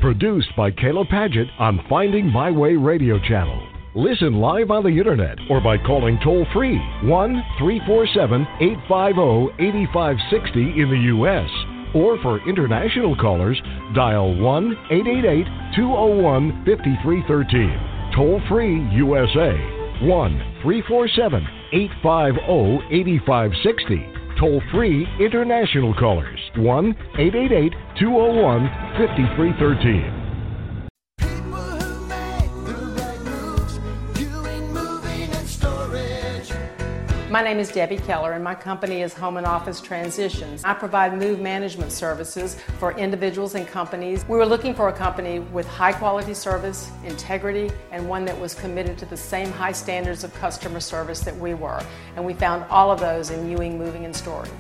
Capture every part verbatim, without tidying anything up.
Produced by Kayla Padgett on Finding My Way Radio Channel. Listen live on the internet or by calling toll-free one three four seven, eight five zero, eight five six zero in the U S Or for international callers, dial one eight eight eight, two zero one, five three one three. Toll-free U S A, one three four seven, eight five zero, eight five six zero. Toll-free international callers, one eight eight eight, two zero one, five three one three. My name is Debbie Keller, and my company is Home and Office Transitions. I provide move management services for individuals and companies. We were looking for a company with high-quality service, integrity, and one that was committed to the same high standards of customer service that we were. And we found all of those in Ewing Moving and Storage.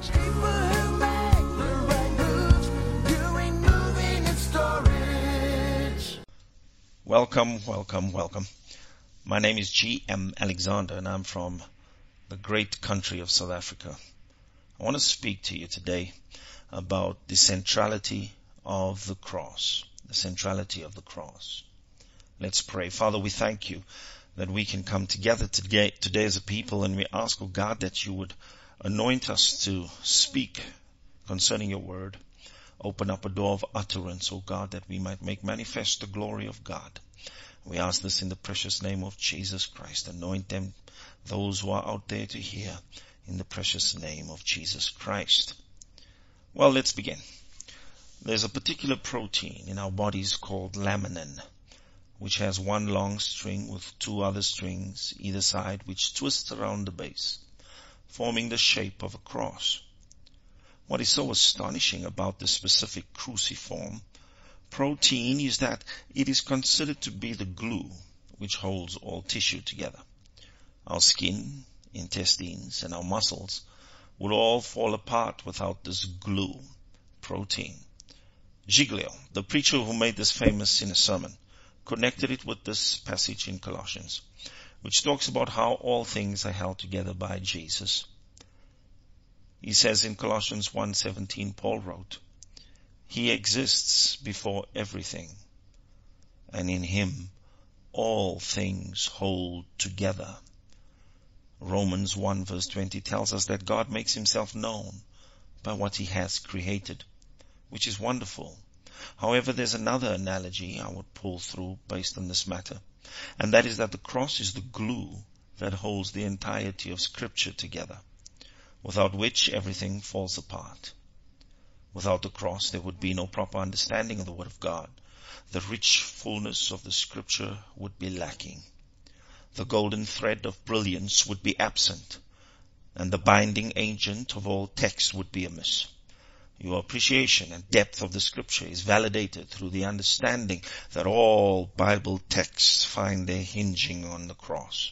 Welcome, welcome, welcome. My name is G M Alexander, and I'm from the great country of South Africa. I want to speak to you today about the centrality of the cross. The centrality of the cross. Let's pray. Father, we thank you that we can come together today, today as a people, and we ask, oh God, that you would anoint us to speak concerning your word. Open up a door of utterance, oh God, that we might make manifest the glory of God. We ask this in the precious name of Jesus Christ. Anoint them, those who are out there to hear, in the precious name of Jesus Christ. Well, let's begin. There's a particular protein in our bodies called laminin, which has one long string with two other strings either side, which twists around the base, forming the shape of a cross. What is so astonishing about this specific cruciform protein is that it is considered to be the glue which holds all tissue together. Our skin, intestines, and our muscles would all fall apart without this glue protein. Giglio, the preacher who made this famous in a sermon, connected it with this passage in Colossians, which talks about how all things are held together by Jesus. He says in Colossians one seventeen, Paul wrote, He exists before everything, and in him all things hold together. Romans one verse twenty tells us that God makes himself known by what he has created, which is wonderful. However, there's another analogy I would pull through based on this matter, and that is that the cross is the glue that holds the entirety of Scripture together, without which everything falls apart. Without the cross, there would be no proper understanding of the Word of God. The rich fullness of the Scripture would be lacking. The golden thread of brilliance would be absent, and the binding agent of all text would be amiss. Your appreciation and depth of the Scripture is validated through the understanding that all Bible texts find their hinging on the cross,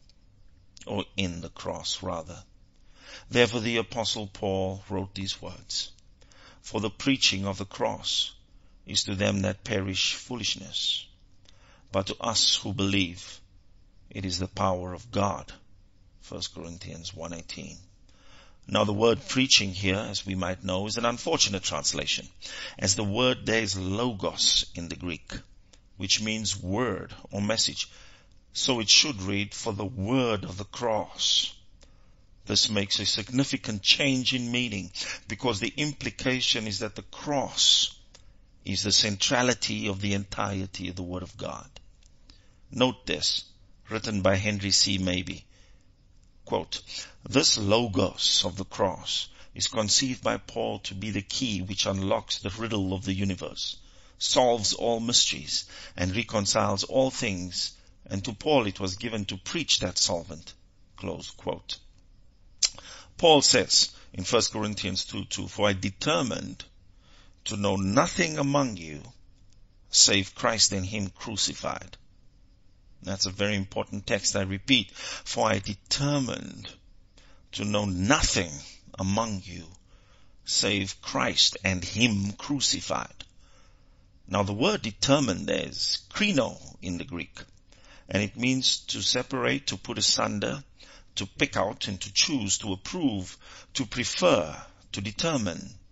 or in the cross rather. Therefore the Apostle Paul wrote these words, For the preaching of the cross is to them that perish foolishness, but to us who believe it is the power of God. First Corinthians one eighteen. Now the word preaching here, as we might know, is an unfortunate translation, as the word there is logos in the Greek, which means word or message. So it should read, for the word of the cross. This makes a significant change in meaning, because the implication is that the cross is the centrality of the entirety of the Word of God. Note this, written by Henry C. Mabie. Quote, This logos of the cross is conceived by Paul to be the key which unlocks the riddle of the universe, solves all mysteries, and reconciles all things, and to Paul it was given to preach that solvent. Close quote. Paul says in First Corinthians two two, For I determined to know nothing among you save Christ and him crucified. That's a very important text. I repeat, for I determined to know nothing among you save Christ and him crucified. Now the word determined there is krino in the Greek, and it means to separate, to put asunder, to pick out, and to choose, to approve, to prefer, to determine,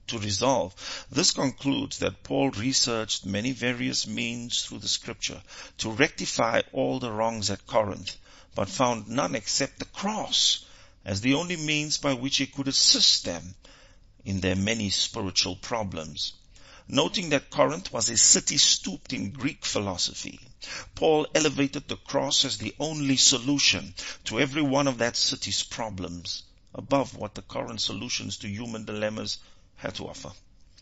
to resolve. This concludes that Paul researched many various means through the scripture to rectify all the wrongs at Corinth, but found none except the cross as the only means by which he could assist them in their many spiritual problems. Noting that Corinth was a city steeped in Greek philosophy, Paul elevated the cross as the only solution to every one of that city's problems, above what the current solutions to human dilemmas had to offer.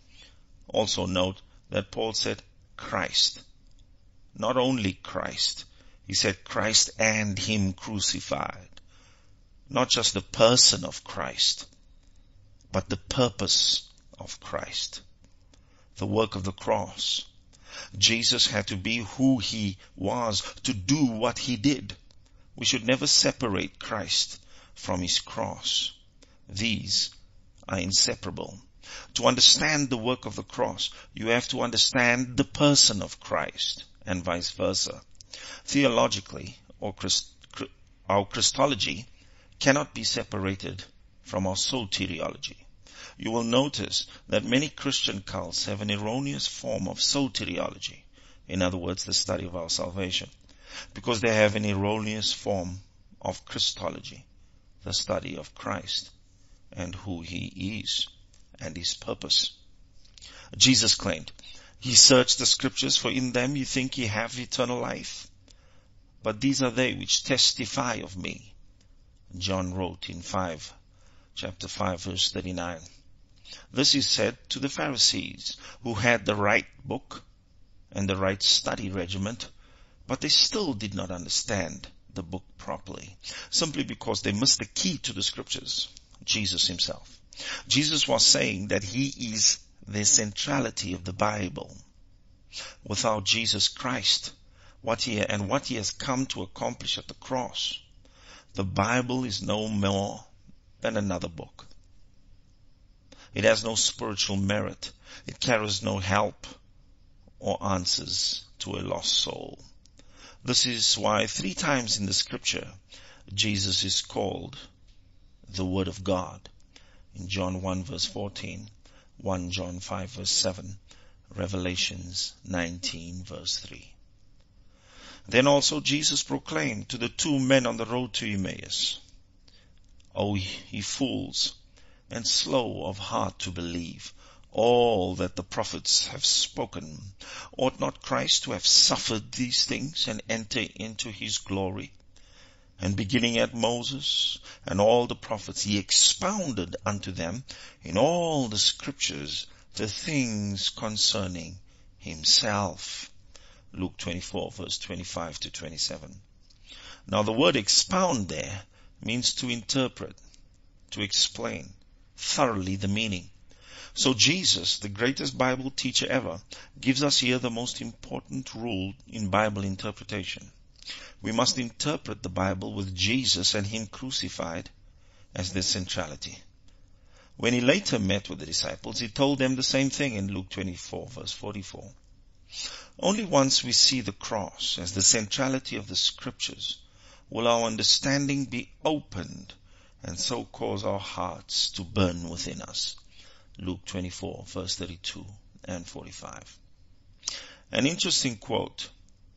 Also note that Paul said Christ. Not only Christ. He said Christ and Him crucified. Not just the person of Christ, but the purpose of Christ. The work of the cross. Jesus had to be who He was to do what He did. We should never separate Christ from His cross. These are inseparable. To understand the work of the cross, you have to understand the person of Christ, and vice versa. Theologically, or Christ, our Christology cannot be separated from our soteriology. You will notice that many Christian cults have an erroneous form of soteriology, in other words, the study of our salvation, because they have an erroneous form of Christology, the study of Christ and who He is and His purpose. Jesus claimed, He searched the scriptures, for in them you think ye have eternal life. But these are they which testify of me. John wrote in five, chapter five, verse thirty-nine. This is said to the Pharisees, who had the right book and the right study regiment, but they still did not understand the book properly, simply because they missed the key to the scriptures, Jesus Himself. Jesus was saying that He is the centrality of the Bible. Without Jesus Christ, what He and what He has come to accomplish at the cross, the Bible is no more than another book. It has no spiritual merit. It carries no help or answers to a lost soul. This is why three times in the scripture, Jesus is called the Word of God. In John one verse fourteen, First John five verse seven, Revelations nineteen verse three. Then also Jesus proclaimed to the two men on the road to Emmaus, O ye fools, and slow of heart to believe all that the prophets have spoken. Ought not Christ to have suffered these things and enter into His glory? And beginning at Moses and all the prophets, He expounded unto them in all the scriptures the things concerning Himself. Luke twenty-four verse twenty-five to twenty-seven. Now the word expound there means to interpret, to explain thoroughly the meaning. So Jesus, the greatest Bible teacher ever, gives us here the most important rule in Bible interpretation. We must interpret the Bible with Jesus and Him crucified as the centrality. When He later met with the disciples, He told them the same thing in Luke twenty-four verse forty-four. Only once we see the cross as the centrality of the scriptures will our understanding be opened and so cause our hearts to burn within us. Luke twenty-four verse thirty-two and forty-five. An interesting quote.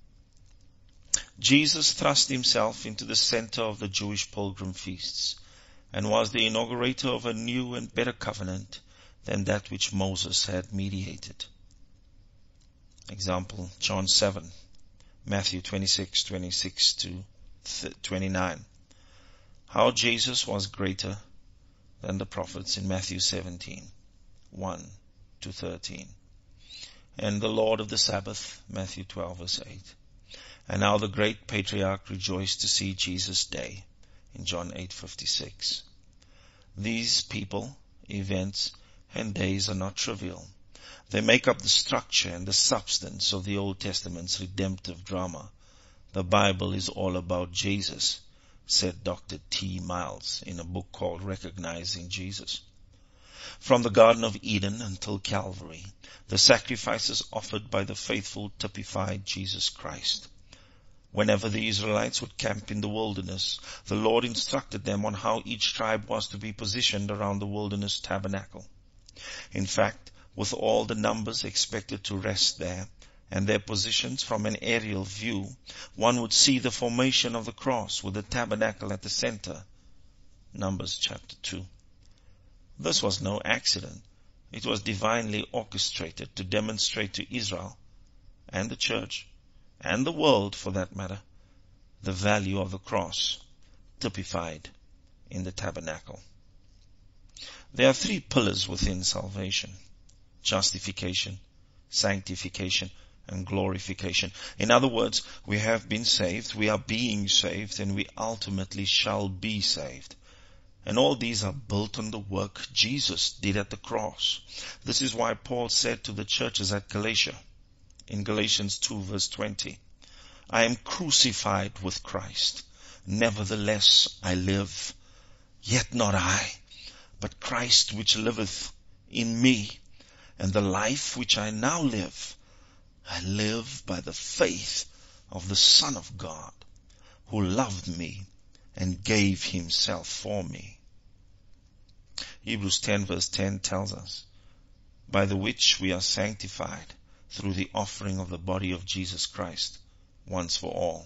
Jesus thrust Himself into the center of the Jewish pilgrim feasts and was the inaugurator of a new and better covenant than that which Moses had mediated. Example, John seven, Matthew twenty-six, twenty-six to twenty-nine. How Jesus was greater than the prophets in Matthew seventeen, one to thirteen. And the Lord of the Sabbath, Matthew twelve verse eight. And now the great patriarch rejoiced to see Jesus' day in John eight fifty-six. These people, events, and days are not trivial. They make up the structure and the substance of the Old Testament's redemptive drama. The Bible is all about Jesus, said Doctor T. Miles in a book called Recognizing Jesus. From the Garden of Eden until Calvary, the sacrifices offered by the faithful typified Jesus Christ. Whenever the Israelites would camp in the wilderness, the Lord instructed them on how each tribe was to be positioned around the wilderness tabernacle. In fact, with all the numbers expected to rest there, and their positions from an aerial view, one would see the formation of the cross with the tabernacle at the center. Numbers chapter two. This was no accident. It was divinely orchestrated to demonstrate to Israel and the church, and the world for that matter, the value of the cross typified in the tabernacle. There are three pillars within salvation: justification, sanctification, and glorification. In other words, we have been saved, we are being saved, and we ultimately shall be saved. And all these are built on the work Jesus did at the cross. This is why Paul said to the churches at Galatia, in Galatians two verse twenty, I am crucified with Christ. Nevertheless I live, yet not I, but Christ which liveth in me. And the life which I now live, I live by the faith of the Son of God, who loved me and gave himself for me. Hebrews ten verse ten tells us, by the which we are sanctified through the offering of the body of Jesus Christ once for all.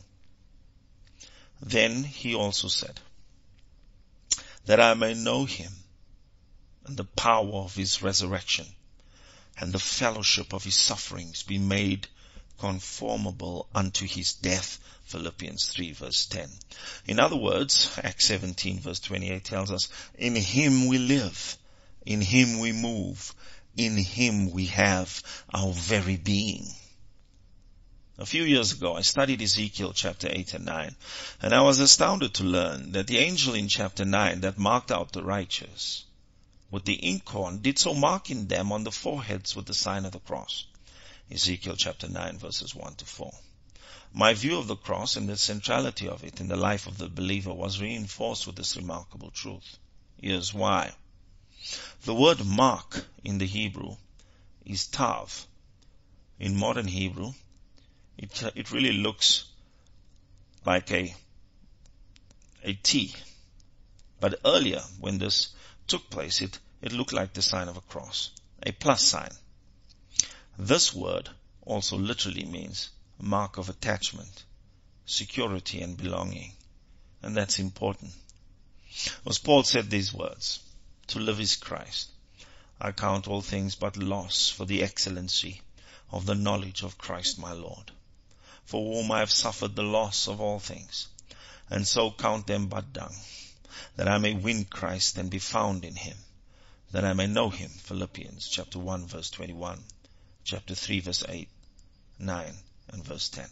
Then he also said, that I may know him and the power of his resurrection and the fellowship of his sufferings, be made conformable unto his death. Philippians three verse ten. In other words, Acts seventeen verse twenty-eight tells us, in him we live, in him we move, in him we have our very being. A few years ago, I studied Ezekiel chapter eight and nine, and I was astounded to learn that the angel in chapter nine that marked out the righteous with the inkhorn did so marking them on the foreheads with the sign of the cross. Ezekiel chapter nine verses one to four. My view of the cross and the centrality of it in the life of the believer was reinforced with this remarkable truth. Here's why. The word mark in the Hebrew is tav. In modern Hebrew, it, uh, it really looks like a, a T. But earlier, when this took place, it, it looked like the sign of a cross, a plus sign. This word also literally means mark of attachment, security and belonging. And that's important. As Paul said these words, to live is Christ. I count all things but loss for the excellency of the knowledge of Christ my Lord, for whom I have suffered the loss of all things, and so count them but dung, that I may win Christ and be found in him, that I may know him. Philippians chapter one verse twenty-one, chapter three verse eight, nine and verse ten.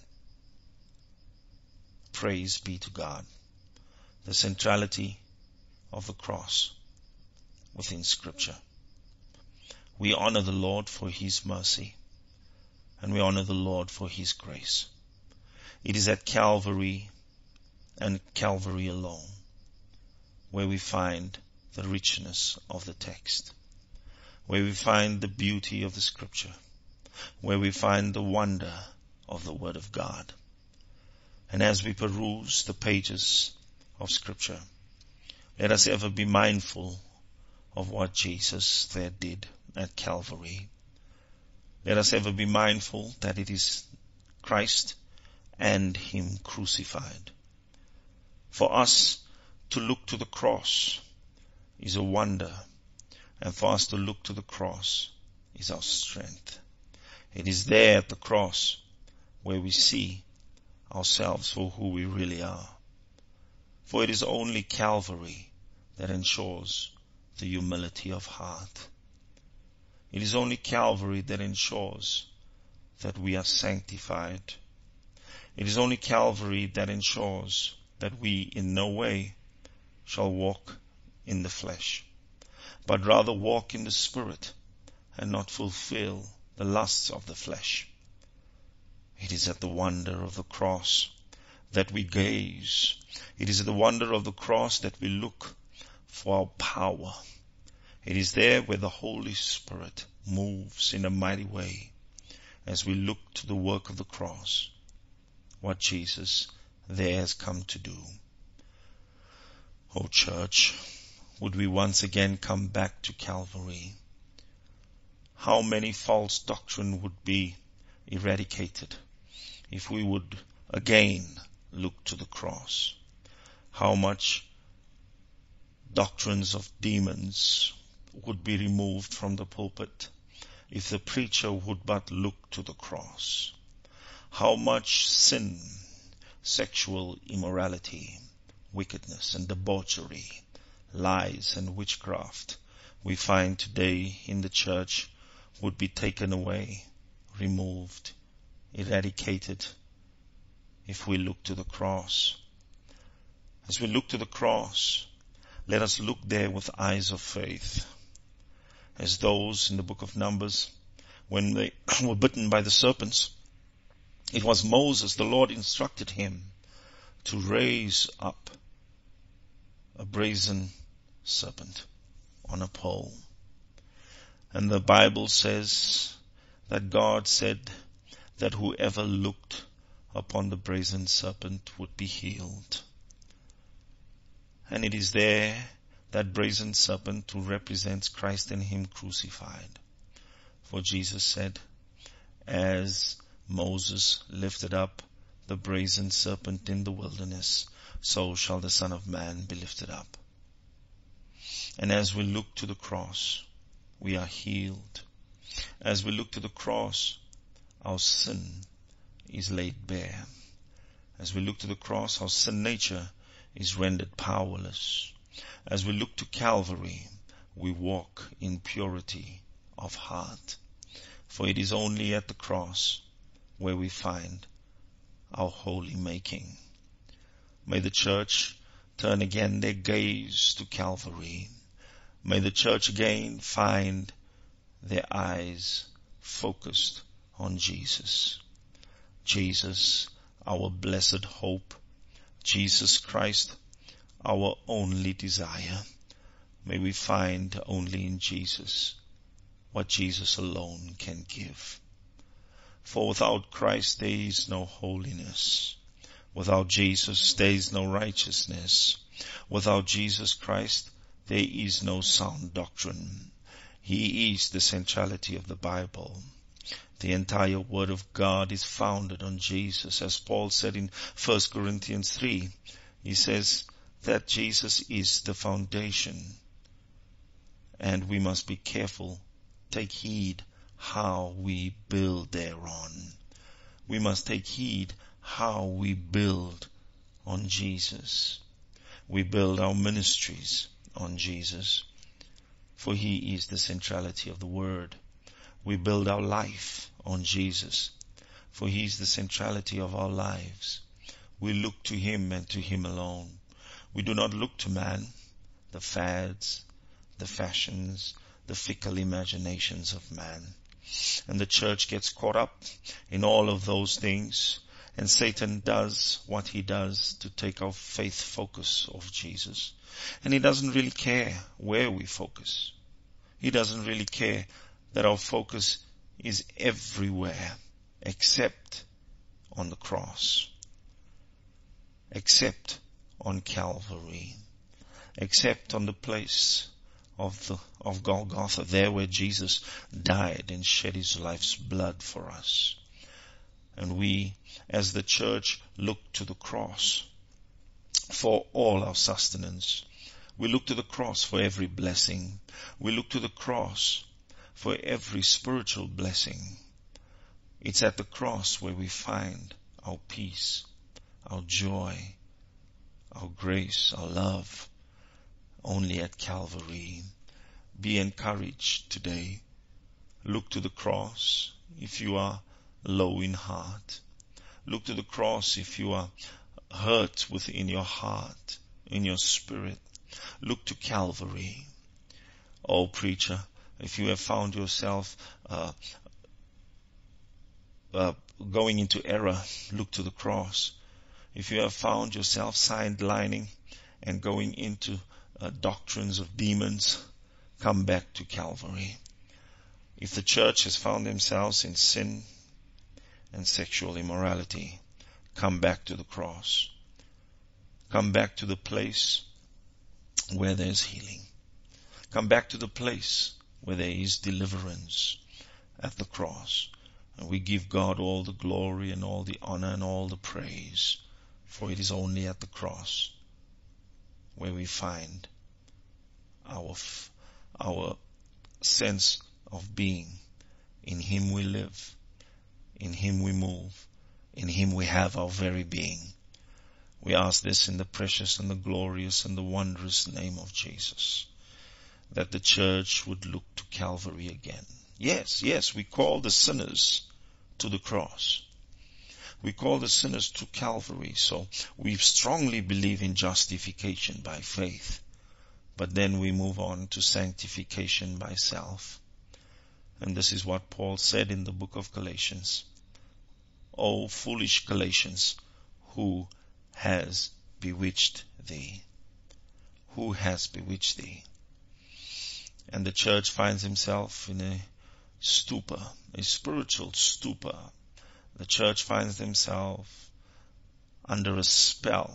Praise be to God. The centrality of the cross within Scripture. We honor the Lord for his mercy, and we honor the Lord for his grace. It is at Calvary and Calvary alone where we find the richness of the text, where we find the beauty of the Scripture, where we find the wonder of the Word of God. And as we peruse the pages of Scripture, let us ever be mindful of what Jesus there did at Calvary. Let us ever be mindful that it is Christ and him crucified. For us to look to the cross is a wonder, and for us to look to the cross is our strength. It is there at the cross where we see ourselves for who we really are. For it is only Calvary that ensures the humility of heart. It is only Calvary that ensures that we are sanctified. It is only Calvary that ensures that we in no way shall walk in the flesh, but rather walk in the Spirit and not fulfill the lusts of the flesh. It is at the wonder of the cross that we gaze. It is at the wonder of the cross that we look for our power. It is there where the Holy Spirit moves in a mighty way as we look to the work of the cross, what Jesus there has come to do. Oh church, would we once again come back to Calvary, how many false doctrine would be eradicated if we would again look to the cross. How much doctrines of demons would be removed from the pulpit if the preacher would but look to the cross. How much sin, sexual immorality, wickedness and debauchery, lies and witchcraft we find today in the church would be taken away, removed, eradicated if we look to the cross. As we look to the cross, let us look there with eyes of faith. As those in the book of Numbers, when they were bitten by the serpents, it was Moses, the Lord instructed him to raise up a brazen serpent on a pole. And the Bible says that God said that whoever looked upon the brazen serpent would be healed. And it is there, that brazen serpent, who represents Christ and Him crucified. For Jesus said, as Moses lifted up the brazen serpent in the wilderness, so shall the Son of Man be lifted up. And as we look to the cross, we are healed. As we look to the cross, our sin is laid bare. As we look to the cross, our sin nature is rendered powerless. As we look to Calvary, we walk in purity of heart. For it is only at the cross where we find our holy making. May the church turn again their gaze to Calvary. May the church again find their eyes focused on Jesus. Jesus, our blessed hope. Jesus Christ, our only desire. May we find only in Jesus what Jesus alone can give. For without Christ there is no holiness. Without Jesus there is no righteousness. Without Jesus Christ there is no sound doctrine. He is the centrality of the Bible. The entire Word of God is founded on Jesus. As Paul said in First Corinthians three, he says that Jesus is the foundation. And we must be careful, take heed how we build thereon. We must take heed how we build on Jesus. We build our ministries on Jesus, for He is the centrality of the Word. We build our life on Jesus, for He is the centrality of our lives. We look to Him and to Him alone. We do not look to man, the fads, the fashions, the fickle imaginations of man. And the church gets caught up in all of those things, and Satan does what he does to take our faith focus off Jesus. And he doesn't really care where we focus. He doesn't really care that our focus is everywhere except on the cross, except on Calvary, except on the place of the of Golgotha, there where Jesus died and shed His life's blood for us. And we, as the church, look to the cross for all our sustenance. We look to the cross for every blessing. We look to the cross for every spiritual blessing. It's at the cross where we find our peace, our joy, our grace, our love. Only at Calvary. Be encouraged today. Look to the cross if you are low in heart. Look to the cross if you are hurt within your heart, in your spirit. Look to Calvary. Oh, preacher, if you have found yourself uh, uh, going into error, look to the cross. If you have found yourself sidelining and going into uh, doctrines of demons, come back to Calvary. If the church has found themselves in sin and sexual immorality, come back to the cross. Come back to the place where there is healing. Come back to the place where there is deliverance. at the cross. And we give God all the glory and all the honor and all the praise, for it is only at the cross where we find our, our sense of being. In Him we live, in Him we move, in Him we have our very being. We ask this in the precious and the glorious and the wondrous name of Jesus, that the church would look to Calvary again. Yes, yes, we call the sinners to the cross. We call the sinners to Calvary, so we strongly believe in justification by faith. But then we move on to sanctification by self. And this is what Paul said in the book of Galatians. O foolish Galatians, who has bewitched thee? Who has bewitched thee? And the church finds himself in a stupor, a spiritual stupor. The church finds themselves under a spell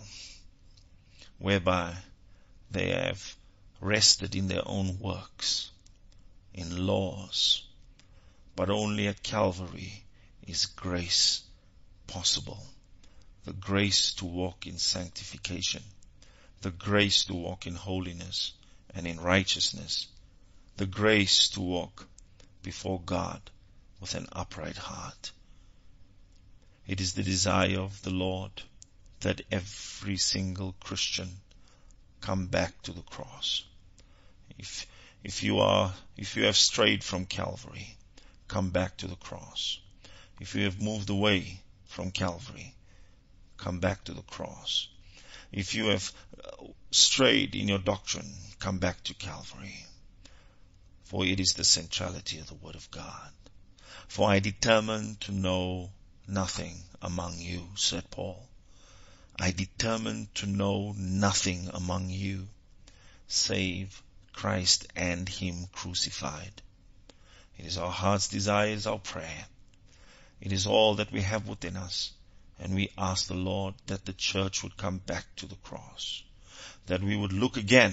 whereby they have rested in their own works, in laws. But only at Calvary is grace possible. The grace to walk in sanctification, the grace to walk in holiness and in righteousness, the grace to walk before God with an upright heart. It is the desire of the Lord that every single Christian come back to the cross. If, if you are, if you have strayed from Calvary, come back to the cross. If you have moved away from Calvary, come back to the cross. If you have strayed in your doctrine, come back to Calvary. For it is the centrality of the Word of God. For I determined to know nothing among you, said Paul. I determined to know nothing among you, save Christ and Him crucified. It is our heart's desire, it is our prayer. It is all that we have within us. And we ask the Lord that the church would come back to the cross. That we would look again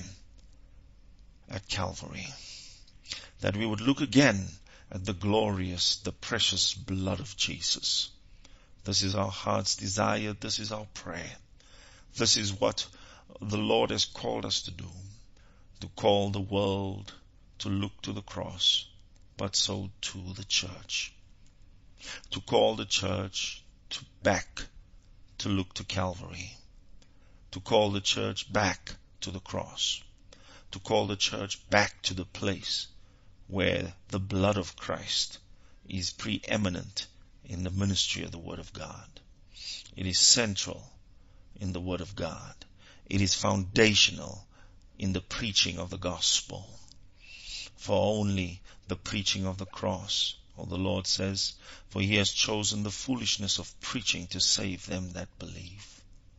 at Calvary. That we would look again at the glorious, the precious blood of Jesus. This is our heart's desire. This is our prayer. This is what the Lord has called us to do. To call the world to look to the cross, but so to the church. To call the church to back to look to Calvary. To call the church back to the cross. To call the church back to the place where the blood of Christ is preeminent in the ministry of the Word of God. It is central in the Word of God. It is foundational in the preaching of the gospel. For only the preaching of the cross, or the Lord says, for He has chosen the foolishness of preaching to save them that believe.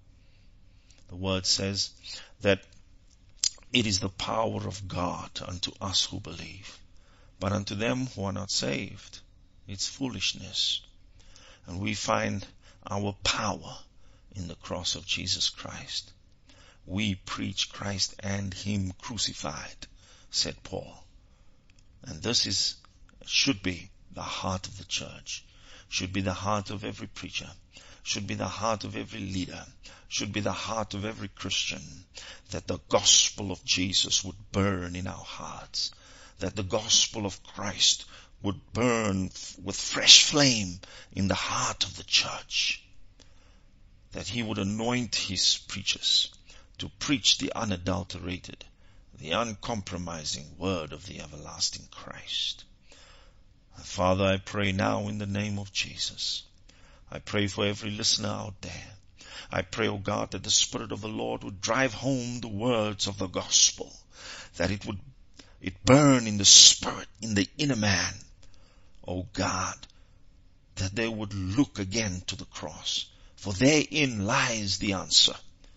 The Word says that it is the power of God unto us who believe. But unto them who are not saved, it's foolishness. And we find our power in the cross of Jesus Christ. We preach Christ and Him crucified, said Paul. And this is, should be the heart of the church, should be the heart of every preacher, should be the heart of every leader, should be the heart of every Christian, that the gospel of Jesus would burn in our hearts, that the gospel of Christ would burn with fresh flame in the heart of the church, that He would anoint His preachers to preach the unadulterated, the uncompromising word of the everlasting Christ. And Father, I pray now in the name of Jesus. I pray for every listener out there. I pray, O God, that the Spirit of the Lord would drive home the words of the gospel, that it would it burn in the spirit, in the inner man, O God, that they would look again to the cross, for therein lies the answer.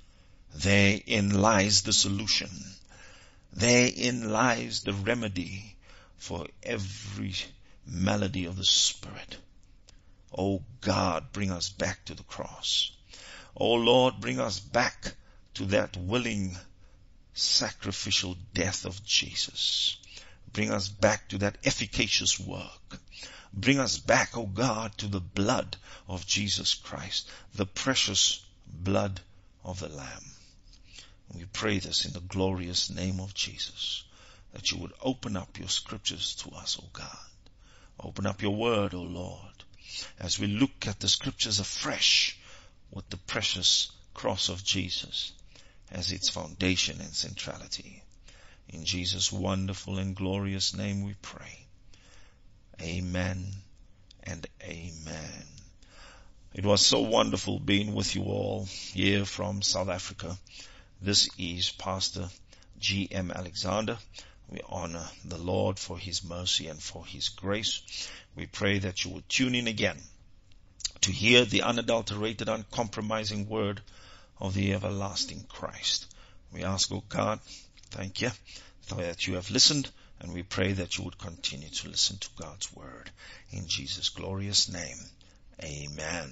Therein lies the solution. Therein lies the remedy for every malady of the spirit. O God, bring us back to the cross. O Lord, bring us back to that willing, sacrificial death of Jesus. Bring us back to that efficacious work. Bring us back, O God, to the blood of Jesus Christ, the precious blood of the Lamb. We pray this in the glorious name of Jesus, that you would open up your scriptures to us, O God. Open up your word, O Lord, as we look at the scriptures afresh with the precious cross of Jesus as its foundation and centrality. In Jesus' wonderful and glorious name we pray. Amen and amen. It was so wonderful being with you all here from South Africa. This is Pastor G M Alexander. We honor the Lord for His mercy and for His grace. We pray that you would tune in again to hear the unadulterated, uncompromising word of the everlasting Christ. We ask, O God, thank you that you have listened, and we pray that you would continue to listen to God's word. In Jesus' glorious name, amen.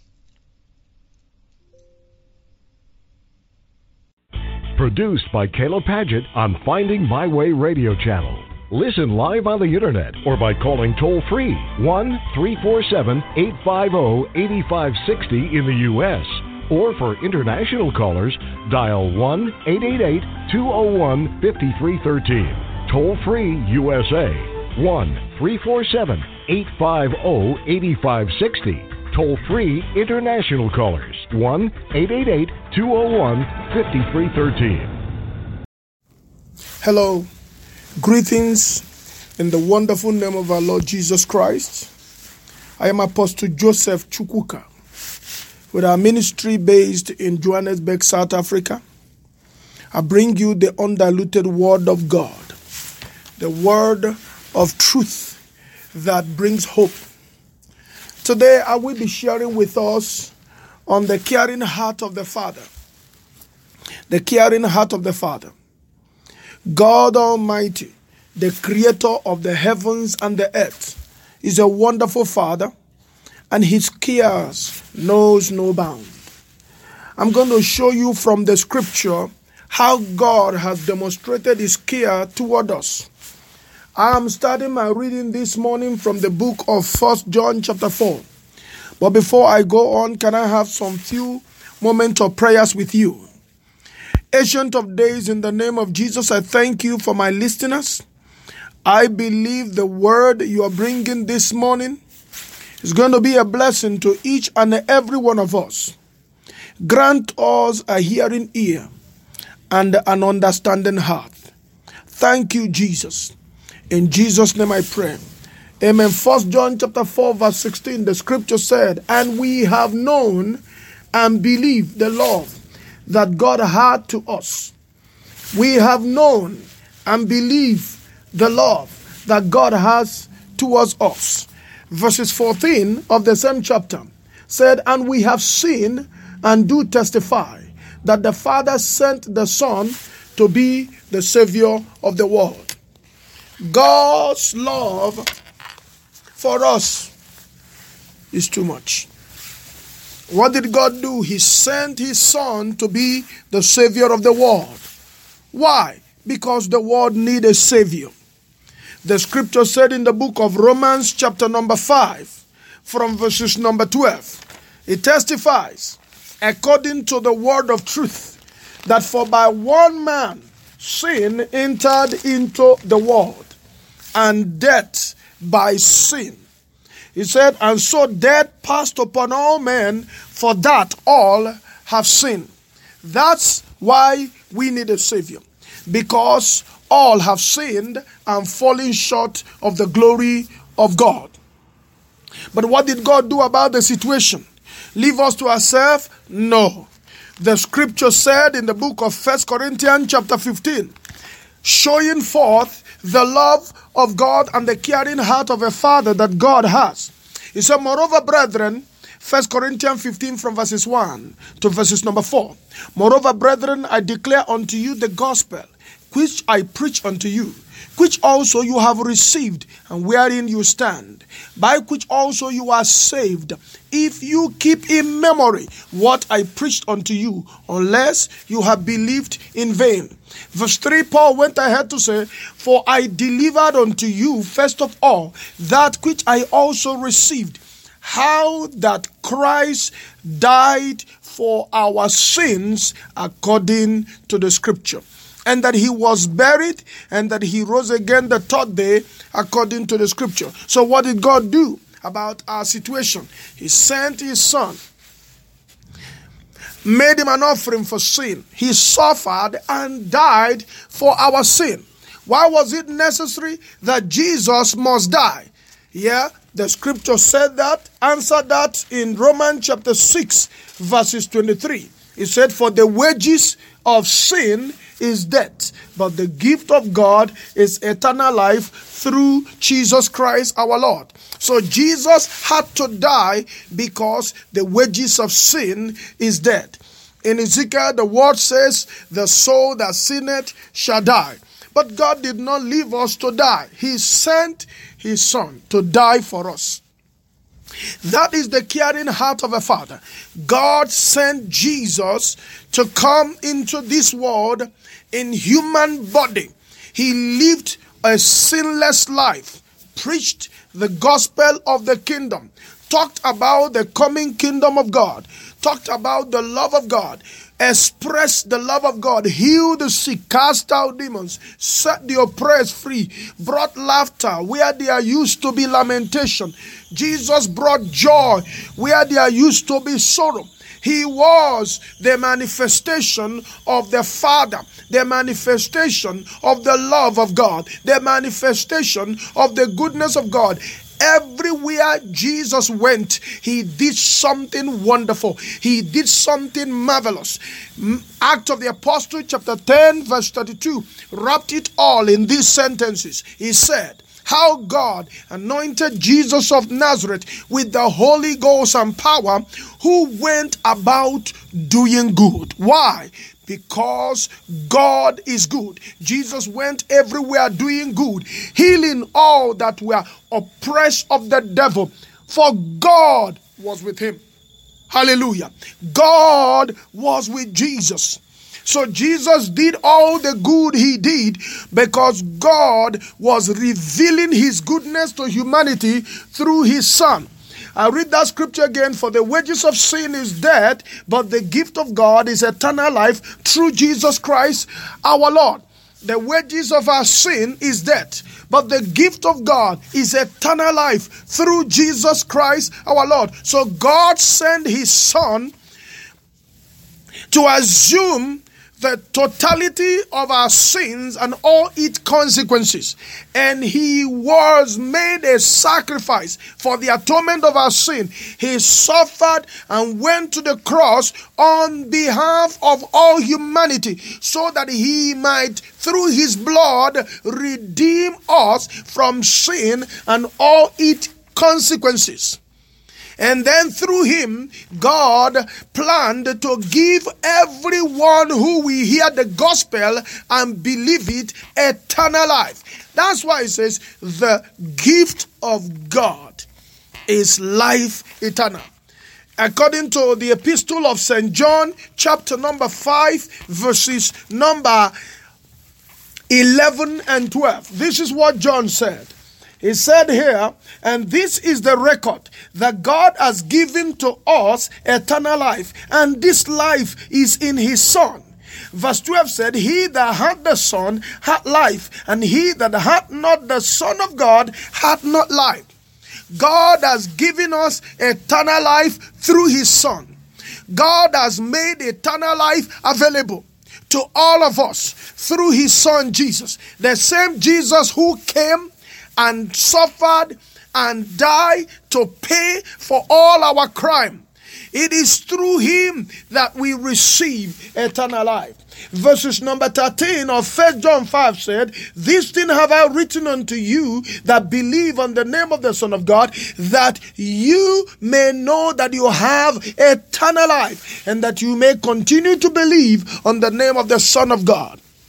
Produced by Caleb Paget on Finding My Way Radio Channel. Listen live on the internet or by calling toll-free one three four seven, eight five zero, eight five six zero in the U S Or for international callers, dial one eight eight eight, two zero one, five three one three. Toll-free U S A, one three four seven, eight five zero, eight five six zero. Toll-free international callers, one eight eight eight, two zero one, five three one three. Hello, greetings in the wonderful name of our Lord Jesus Christ. I am Apostle Joseph Chukwuka, with our ministry based in Johannesburg, South Africa. I bring you the undiluted word of God, the word of truth that brings hope. Today I will be sharing with us on the caring heart of the Father. The caring heart of the Father. God Almighty, the creator of the heavens and the earth, is a wonderful Father, and His cares knows no bound. I'm going to show you from the scripture how God has demonstrated His care toward us. I'm starting my reading this morning from the book of First John chapter four. But before I go on, can I have some few moments of prayers with you? Ancient of days, in the name of Jesus, I thank you for my listeners. I believe the word you are bringing this morning is going to be a blessing to each and every one of us. Grant us a hearing ear and an understanding heart. Thank you, Jesus. In Jesus' name I pray. Amen. First John chapter four verse sixteen, the scripture said, "And we have known and believed the love that God had to us." We have known and believed the love that God has towards us. Verses fourteen of the same chapter said, "And we have seen and do testify that the Father sent the Son to be the Savior of the world." God's love for us is too much. What did God do? He sent His Son to be the Savior of the world. Why? Because the world needs a Savior. The scripture said in the book of Romans chapter number five, from verses number twelve, it testifies, according to the word of truth, that for by one man sin entered into the world, and death by sin. He said, and so death passed upon all men, for that all have sinned. That's why we need a Savior, because all have sinned and fallen short of the glory of God. But what did God do about the situation? Leave us to ourselves? No. The scripture said in the book of First Corinthians chapter fifteen, showing forth the love of God and the caring heart of a Father that God has. He said, moreover, brethren, First Corinthians fifteen from verses one to verses number four. Moreover, brethren, I declare unto you the gospel which I preach unto you, which also you have received, and wherein you stand, by which also you are saved, if you keep in memory what I preached unto you, unless you have believed in vain. Verse three, Paul went ahead to say, for I delivered unto you first of all that which I also received, how that Christ died for our sins according to the scripture, and that he was buried, and that he rose again the third day according to the scripture. So what did God do about our situation? He sent his son, made him an offering for sin. He suffered and died for our sin. Why was it necessary that Jesus must die? Yeah, the scripture said that, answered that in Romans chapter six, verses twenty-three. It said, for the wages of sin is death, but the gift of God is eternal life through Jesus Christ our Lord. So Jesus had to die because the wages of sin is death. In Ezekiel, the word says, the soul that sinneth shall die. But God did not leave us to die. He sent his son to die for us. That is the caring heart of a father. God sent Jesus to come into this world in human body. He lived a sinless life, preached the gospel of the kingdom, talked about the coming kingdom of God, talked about the love of God, expressed the love of God, healed the sick, cast out demons, set the oppressed free, brought laughter where there used to be lamentation. Jesus brought joy where there used to be sorrow. He was the manifestation of the Father, the manifestation of the love of God, the manifestation of the goodness of God. Everywhere Jesus went, he did something wonderful. He did something marvelous. Acts of the Apostle, chapter ten, verse thirty-two, wrapped it all in these sentences. He said, how God anointed Jesus of Nazareth with the Holy Ghost and power, who went about doing good. Why? Because God is good. Jesus went everywhere doing good, healing all that were oppressed of the devil, for God was with him. Hallelujah. God was with Jesus. So Jesus did all the good he did because God was revealing his goodness to humanity through his son. I read that scripture again. For the wages of sin is death, but the gift of God is eternal life through Jesus Christ our Lord. The wages of our sin is death, but the gift of God is eternal life through Jesus Christ our Lord. So God sent his son to assume the totality of our sins and all its consequences. And he was made a sacrifice for the atonement of our sin. He suffered and went to the cross on behalf of all humanity, so that he might, through his blood, redeem us from sin and all its consequences. And then through him, God planned to give everyone who will hear the gospel and believe it eternal life. That's why it says the gift of God is life eternal. According to the epistle of Saint John, chapter number five, verses number eleven and twelve. This is what John said. He said here, and this is the record that God has given to us eternal life, and this life is in his Son. Verse twelve said, he that hath the Son hath life, and he that hath not the Son of God hath not life. God has given us eternal life through his Son. God has made eternal life available to all of us through his Son Jesus. The same Jesus who came and suffered and died to pay for all our crime. It is through him that we receive eternal life. Verses number thirteen of First John five said, this thing have I written unto you that believe on the name of the Son of God, that you may know that you have eternal life, and that you may continue to believe on the name of the Son of God.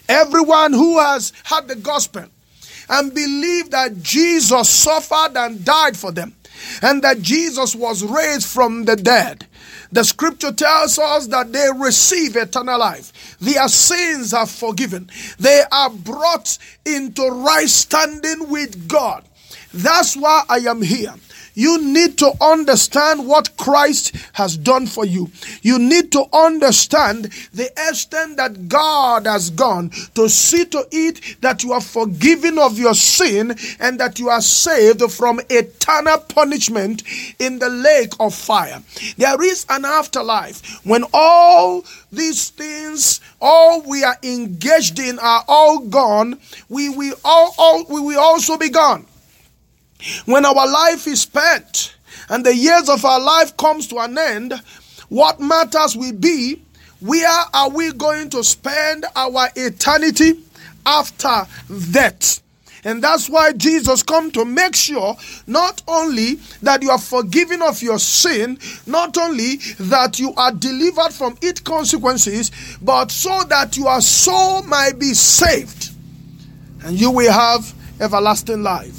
Everyone who has had the gospel and believed that Jesus suffered and died for them, and that Jesus was raised from the dead, the scripture tells us that they receive eternal life. Their sins are forgiven. They are brought into right standing with God. That's why I am here. You need to understand what Christ has done for you. You need to understand the extent that God has gone to see to it that you are forgiven of your sin and that you are saved from eternal punishment in the lake of fire. There is an afterlife when all these things, all we are engaged in, are all gone. We will all, all we will also be gone. When our life is spent and the years of our life comes to an end, what matters will be, where are we going to spend our eternity after death? And that's why Jesus come to make sure not only that you are forgiven of your sin, not only that you are delivered from its consequences, but so that your soul might be saved and you will have everlasting life.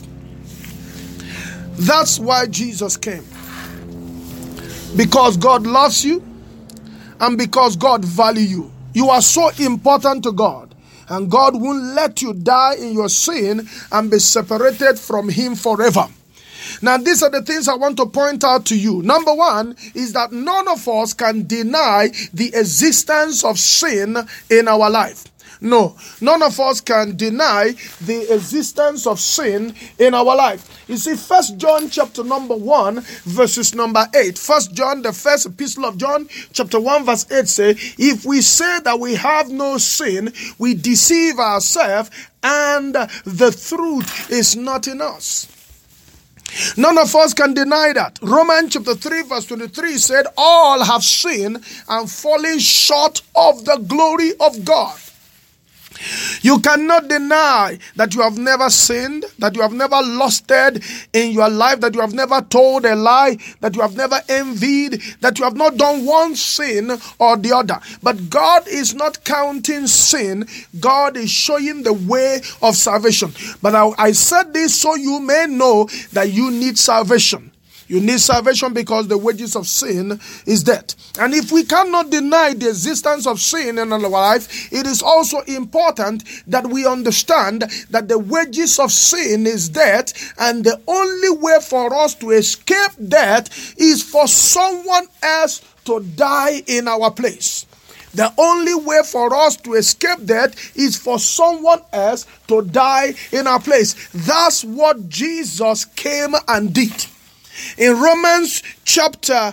That's why Jesus came. Because God loves you and because God values you. You are so important to God. And God won't let you die in your sin and be separated from Him forever. Now, these are the things I want to point out to you. Number one is that none of us can deny the existence of sin in our life. No, none of us can deny the existence of sin in our life. You see, First John chapter number one, verses number eight. First John, the first epistle of John, chapter one, verse eight say, if we say that we have no sin, we deceive ourselves, and the truth is not in us. None of us can deny that. Romans chapter three, verse twenty-three said, all have sinned and fallen short of the glory of God. You cannot deny that you have never sinned, that you have never lusted in your life, that you have never told a lie, that you have never envied, that you have not done one sin or the other. But God is not counting sin. God is showing the way of salvation. But I, I said this so you may know that you need salvation. You need salvation because the wages of sin is death. And if we cannot deny the existence of sin in our life, it is also important that we understand that the wages of sin is death, and the only way for us to escape death is for someone else to die in our place. The only way for us to escape death is for someone else to die in our place. That's what Jesus came and did. In Romans chapter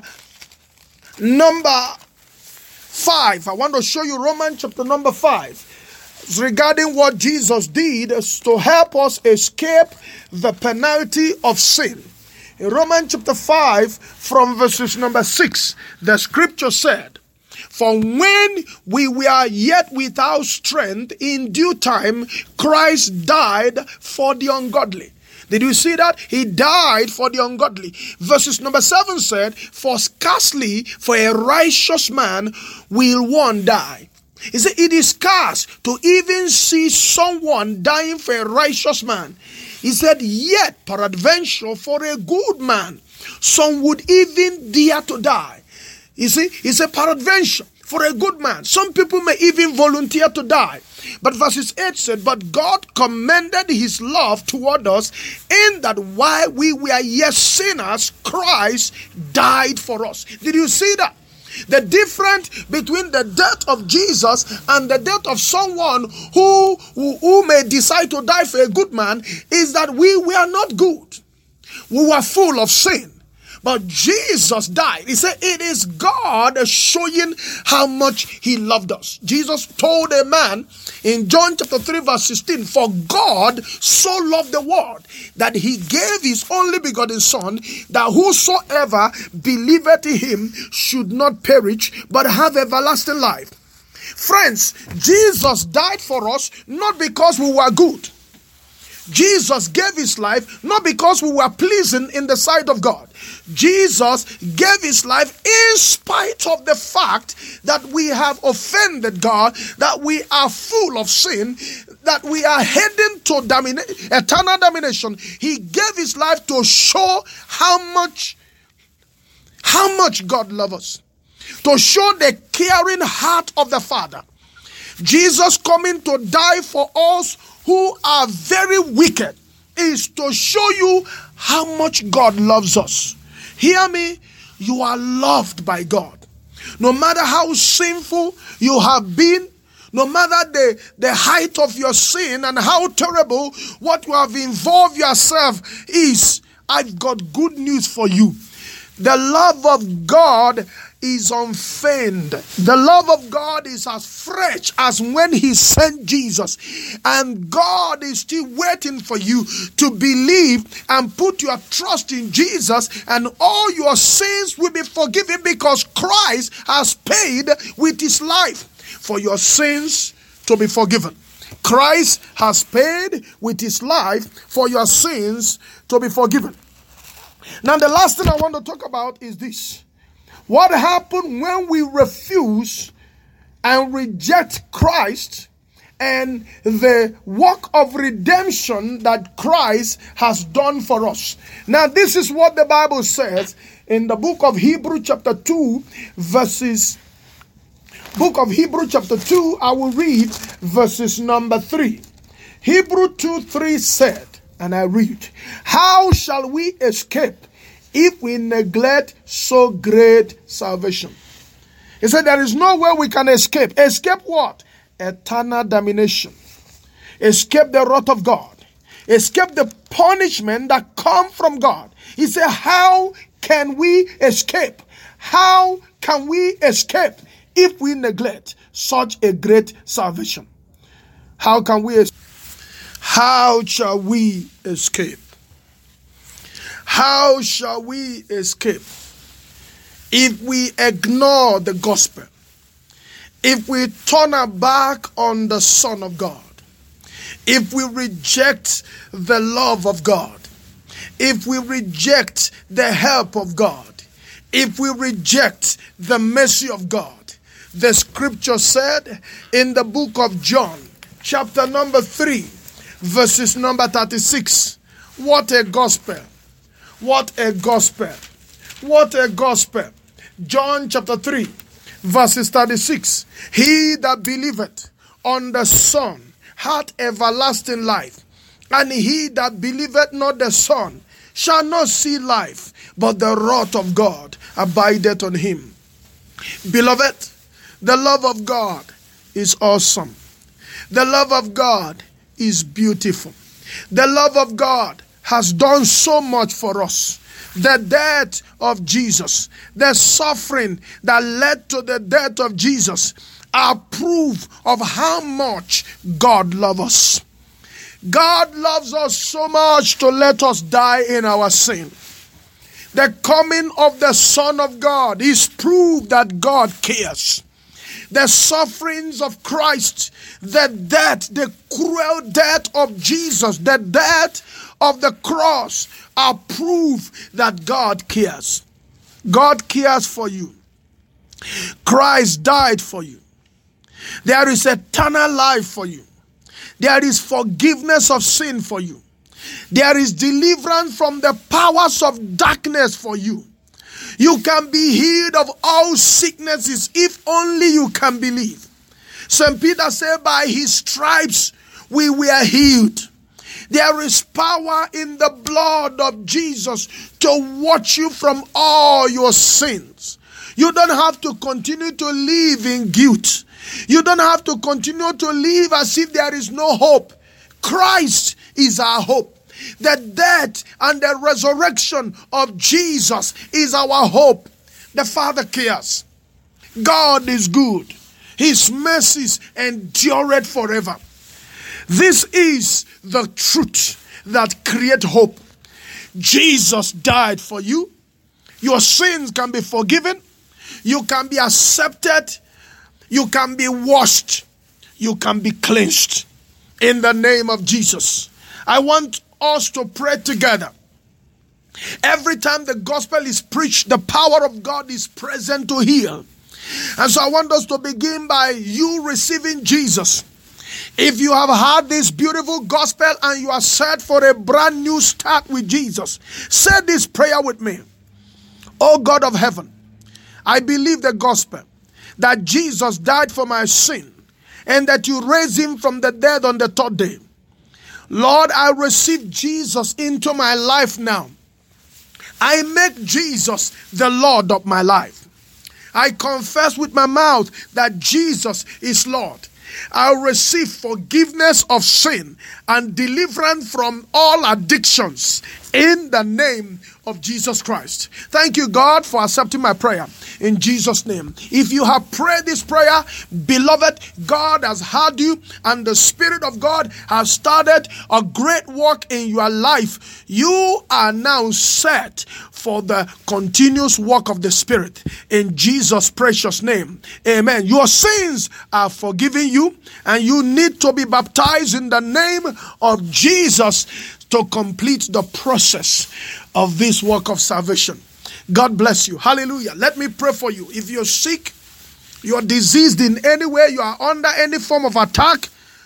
number five, I want to show you Romans chapter number five. It's regarding what Jesus did to help us escape the penalty of sin. In Romans chapter five, from verses number six, the scripture said, for when we were yet without strength, in due time Christ died for the ungodly. Did you see that? He died for the ungodly. Verses number seven said, for scarcely for a righteous man will one die. He said, it is scarce to even see someone dying for a righteous man. He said, yet peradventure for a good man, some would even dare to die. You see, he said, peradventure for a good man. Some people may even volunteer to die. But verses eight said, but God commended his love toward us in that while we were yet sinners, Christ died for us. Did you see that? The difference between the death of Jesus and the death of someone who, who, who may decide to die for a good man is that we were not good. We were full of sin. But Jesus died. He said, it is God showing how much he loved us. Jesus told a man in John chapter three verse sixteen, for God so loved the world that he gave his only begotten son, that whosoever believeth in him should not perish but have everlasting life. Friends, Jesus died for us not because we were good. Jesus gave his life not because we were pleasing in the sight of God. Jesus gave his life in spite of the fact that we have offended God, that we are full of sin, that we are heading to domina- eternal damnation. He gave his life to show how much, how much God loves us, to show the caring heart of the Father. Jesus coming to die for us who are very wicked is to show you how much God loves us. Hear me, you are loved by God. No matter how sinful you have been, no matter the, the height of your sin and how terrible what you have involved yourself is, I've got good news for you. The love of God is unfeigned. The love of God is as fresh as when he sent Jesus. And God is still waiting for you to believe and put your trust in Jesus, and all your sins will be forgiven because Christ has paid with his life for your sins to be forgiven. Christ has paid with his life for your sins to be forgiven. Now, the last thing I want to talk about is this. What happened when we refuse and reject Christ and the work of redemption that Christ has done for us? Now, this is what the Bible says in the book of Hebrews chapter two, verses Book of Hebrews chapter two, I will read verses number three. Hebrews two three said, and I read, "How shall we escape if we neglect so great salvation?" He said there is no way we can escape. Escape what? Eternal damnation. Escape the wrath of God. Escape the punishment that comes from God. He said, how can we escape? How can we escape if we neglect such a great salvation? How can we escape? How shall we escape? How shall we escape if we ignore the gospel? If we turn our back on the Son of God? If we reject the love of God? If we reject the help of God? If we reject the mercy of God? The scripture said in the book of John, chapter number three, verses number thirty-six. What a gospel. What a gospel. What a gospel. John chapter three, verses thirty-six. He that believeth on the Son hath everlasting life, and he that believeth not the Son shall not see life, but the wrath of God abideth on him. Beloved, the love of God is awesome. The love of God is beautiful. The love of God has done so much for us. The death of Jesus, the suffering that led to the death of Jesus, are proof of how much God loves us. God loves us so much to let us die in our sin. The coming of the Son of God is proof that God cares. The sufferings of Christ, the death, the cruel death of Jesus, the death of the cross are proof that God cares. God cares for you. Christ died for you. There is eternal life for you. There is forgiveness of sin for you. There is deliverance from the powers of darkness for you. You can be healed of all sicknesses if only you can believe. Saint Peter said, by his stripes we were healed. There is power in the blood of Jesus to wash you from all your sins. You don't have to continue to live in guilt. You don't have to continue to live as if there is no hope. Christ is our hope. The death and the resurrection of Jesus is our hope. The Father cares. God is good. His mercies endureth forever. This is the truth that creates hope. Jesus died for you. Your sins can be forgiven. You can be accepted. You can be washed. You can be cleansed. In the name of Jesus. I want us to pray together. Every time the gospel is preached, the power of God is present to heal. And so I want us to begin by you receiving Jesus. If you have heard this beautiful gospel and you are set for a brand new start with Jesus, say this prayer with me. Oh God of heaven, I believe the gospel that Jesus died for my sin and that you raised him from the dead on the third day. Lord, I receive Jesus into my life now. I make Jesus the Lord of my life. I confess with my mouth that Jesus is Lord. I receive forgiveness of sin and deliverance from all addictions in the name of Jesus Christ. Thank you, God, for accepting my prayer in Jesus' name. If you have prayed this prayer, beloved, God has heard you and the Spirit of God has started a great work in your life. You are now set for the continuous work of the Spirit in Jesus' precious name. Amen. Your sins are forgiven you and you need to be baptized in the name of Jesus to complete the process of this work of salvation. God bless you. Hallelujah. Let me pray for you. If you're sick, you're diseased in any way, you are under any form of attack,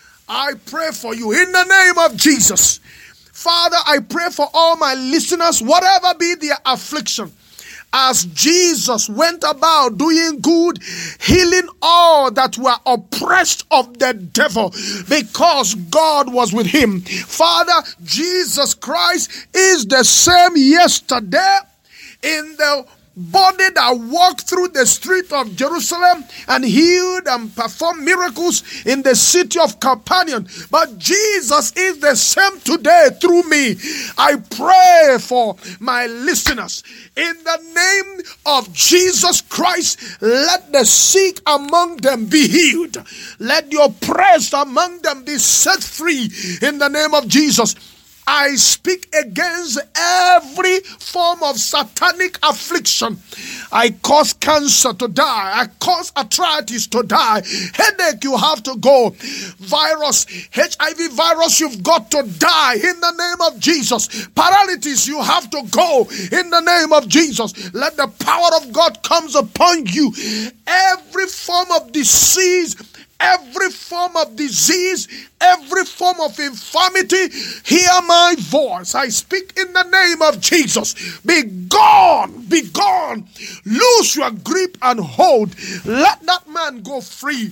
I pray for you in the name of Jesus. Father, I pray for all my listeners, whatever be their affliction, as Jesus went about doing good, healing all that were oppressed of the devil, because God was with him. Father, Jesus Christ is the same yesterday in the body that walked through the street of Jerusalem and healed and performed miracles in the city of Capernaum. But Jesus is the same today through me. I pray for my listeners. In the name of Jesus Christ, let the sick among them be healed. Let the oppressed among them be set free in the name of Jesus. I speak against every form of satanic affliction. I cause cancer to die. I cause arthritis to die. Headache, you have to go. Virus, H I V virus, you've got to die in the name of Jesus. Paralysis, you have to go in the name of Jesus. Let the power of God comes upon you. Every form of disease, every form of disease, every form of infirmity, hear my voice. I speak in the name of Jesus. Be gone, be gone. Lose your grip and hold. Let that man go free.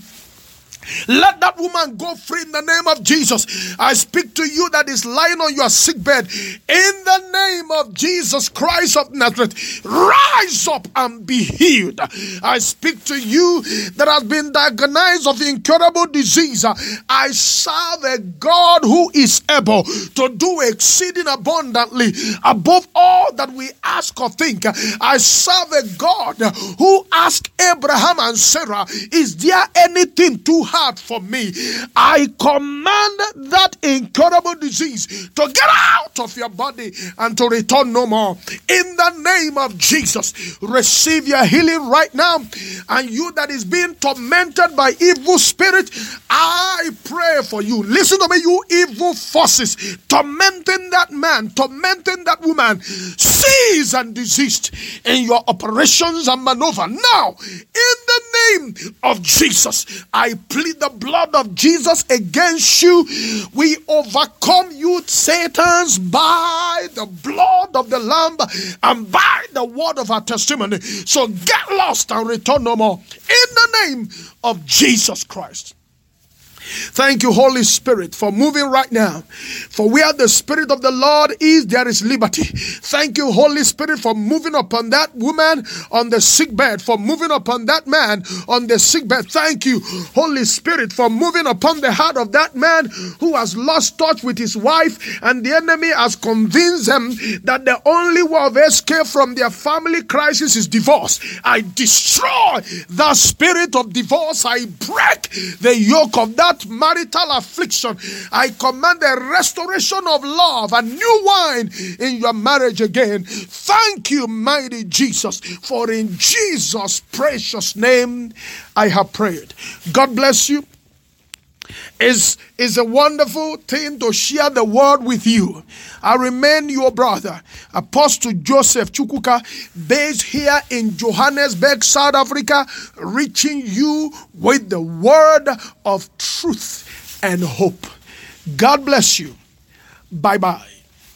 Let that woman go free in the name of Jesus. I speak to you that is lying on your sick bed. In the name of Jesus Christ of Nazareth, rise up and be healed. I speak to you that has been diagnosed of incurable disease. I serve a God who is able to do exceeding abundantly above all that we ask or think. I serve a God who asked Abraham and Sarah, is there anything too hard for me? I command that incurable disease to get out of your body and to return no more. In the name of Jesus, receive your healing right now. And you that is being tormented by evil spirit, I pray for you. Listen to me, you evil forces tormenting that man, tormenting that woman, cease and desist in your operations and maneuver. Now, in the name of Jesus, I plead the blood of Jesus against you. We overcome you, Satans, by the blood of the Lamb and by the word of our testimony. So get lost and return no more. In the name of Jesus Christ. Thank you, Holy Spirit, for moving right now. For where the Spirit of the Lord is, there is liberty. Thank you, Holy Spirit, for moving upon that woman on the sick bed, for moving upon that man on the sick bed. Thank you, Holy Spirit, for moving upon the heart of that man who has lost touch with his wife, and the enemy has convinced them that the only way of escape from their family crisis is divorce. I destroy the spirit of divorce. I break the yoke of that marital affliction. I command a restoration of love and new wine in your marriage again. Thank you, mighty Jesus, for in Jesus' precious name I have prayed. God bless you. It's, it's a wonderful thing to share the word with you. I remain your brother, Apostle Joseph Chukwuka, based here in Johannesburg, South Africa, reaching you with the word of truth and hope. God bless you. Bye-bye.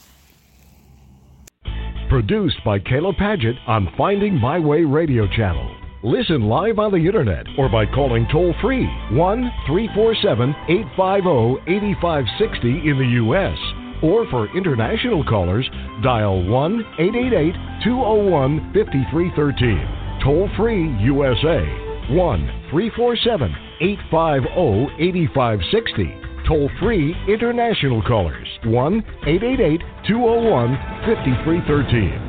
Produced by Caleb Paget on Finding My Way Radio Channel. Listen live on the internet or by calling toll-free one three four seven, eight five zero, eight five six zero in the U S Or for international callers, dial one eight eight eight, two zero one, five three one three. Toll-free U S A, one three four seven, eight five zero, eight five six zero. Toll-free international callers, one eight eight eight, two zero one, five three one three.